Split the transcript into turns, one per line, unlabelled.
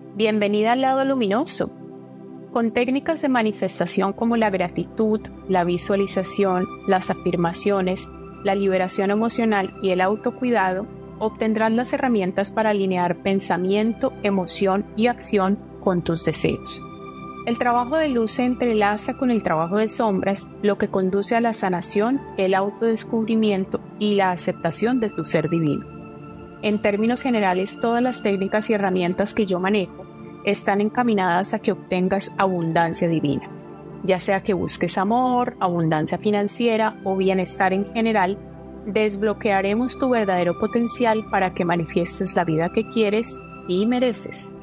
Bienvenida al lado luminoso. Con técnicas de manifestación como la gratitud, la visualización, las afirmaciones, la liberación emocional y el autocuidado, obtendrás las herramientas para alinear pensamiento, emoción y acción con tus deseos. El trabajo de luz se entrelaza con el trabajo de sombras, lo que conduce a la sanación, el autodescubrimiento y la aceptación de tu ser divino. En términos generales, todas las técnicas y herramientas que yo manejo están encaminadas a que obtengas abundancia divina. Ya sea que busques amor, abundancia financiera o bienestar en general, desbloquearemos tu verdadero potencial para que manifiestes la vida que quieres y mereces.